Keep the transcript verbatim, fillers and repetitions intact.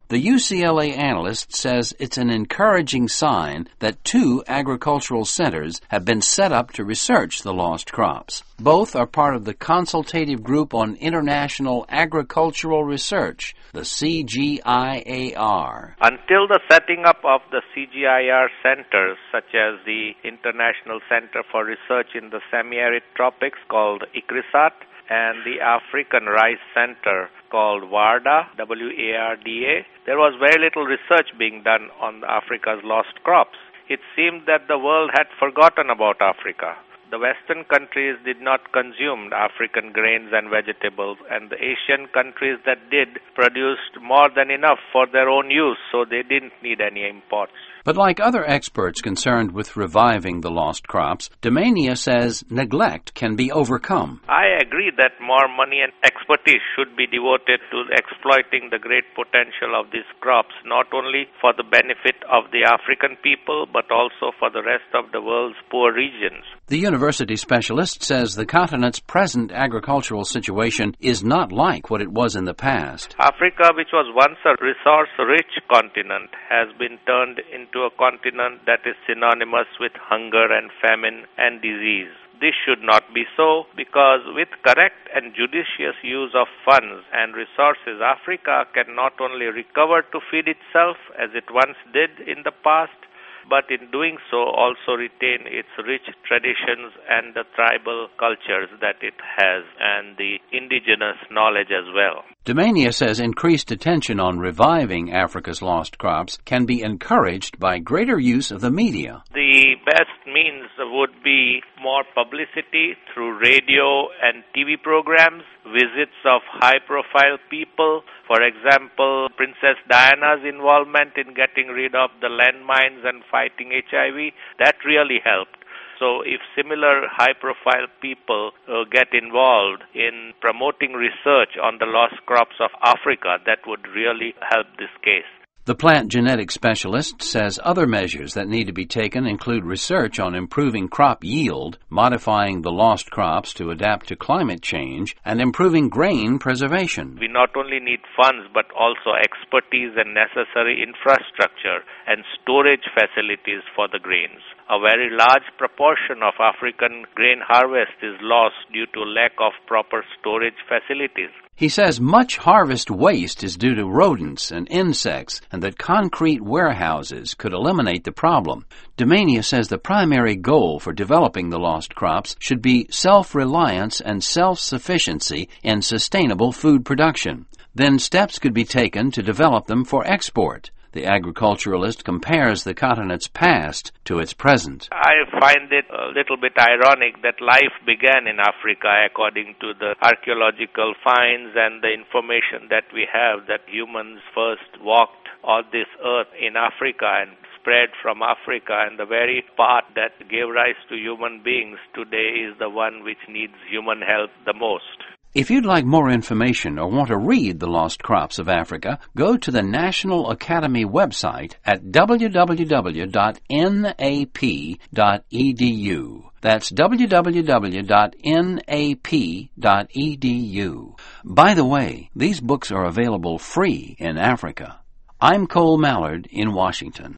The U C L A analyst says it's an encouraging sign that two agricultural centers have been set up to research the lost crops. Both are part of the Consultative Group on International Agricultural Research, the C G I A R. Until the setting up of the C G I A R centers, such as the International Center for Research in the Semi-Arid Tropics called ICRISAT, and the African Rice Center called WARDA, W A R D A, there was very little research being done on Africa's lost crops. It seemed that the world had forgotten about Africa. The Western countries did not consume African grains and vegetables, and the Asian countries that did produced more than enough for their own use, so they didn't need any imports. But like other experts concerned with reviving the lost crops, Damania says neglect can be overcome. I agree that more money and expertise should be devoted to exploiting the great potential of these crops, not only for the benefit of the African people, but also for the rest of the world's poor regions. The university specialist says the continent's present agricultural situation is not like what it was in the past. Africa, which was once a resource-rich continent, has been turned into a continent that is synonymous with hunger and famine and disease. This should not be so, because with correct and judicious use of funds and resources, Africa can not only recover to feed itself as it once did in the past, but in doing so also retain its rich traditions and the tribal cultures that it has, and the indigenous knowledge as well. Damania says increased attention on reviving Africa's lost crops can be encouraged by greater use of the media. The best means would be more publicity through radio and T V programs, visits of high-profile people. For example, Princess Diana's involvement in getting rid of the landmines and fighting H I V, that really helped. So if similar high-profile people uh, get involved in promoting research on the lost crops of Africa, that would really help this case. The plant genetic specialist says other measures that need to be taken include research on improving crop yield, modifying the lost crops to adapt to climate change, and improving grain preservation. We not only need funds but also expertise and necessary infrastructure and storage facilities for the grains. A very large proportion of African grain harvest is lost due to lack of proper storage facilities. He says much harvest waste is due to rodents and insects, and that concrete warehouses could eliminate the problem. Damania says the primary goal for developing the lost crops should be self-reliance and self-sufficiency in sustainable food production. Then steps could be taken to develop them for export. The agriculturalist compares the continent's past to its present. I find it a little bit ironic that life began in Africa according to the archaeological finds and the information that we have, that humans first walked on this earth in Africa and spread from Africa, and the very part that gave rise to human beings today is the one which needs human help the most. If you'd like more information or want to read The Lost Crops of Africa, go to the National Academy website at w w w dot n a p dot e d u. That's w w w dot n a p dot e d u. By the way, these books are available free in Africa. I'm Cole Mallard in Washington.